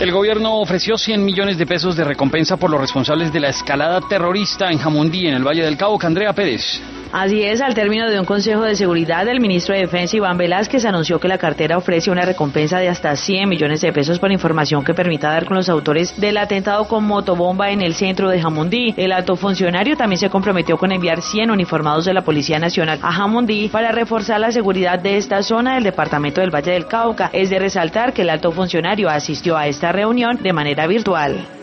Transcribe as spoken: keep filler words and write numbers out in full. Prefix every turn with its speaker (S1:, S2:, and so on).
S1: El gobierno ofreció cien millones de pesos de recompensa por los responsables de la escalada terrorista en Jamundí, en el Valle del Cauca. Andrea Pérez.
S2: Así es, al término de un consejo de seguridad, el ministro de Defensa, Iván Velázquez, anunció que la cartera ofrece una recompensa de hasta cien millones de pesos por información que permita dar con los autores del atentado con motobomba en el centro de Jamundí. El alto funcionario también se comprometió con enviar cien uniformados de la Policía Nacional a Jamundí para reforzar la seguridad de esta zona del departamento del Valle del Cauca. Es de resaltar que el alto funcionario asistió a esta reunión de manera virtual.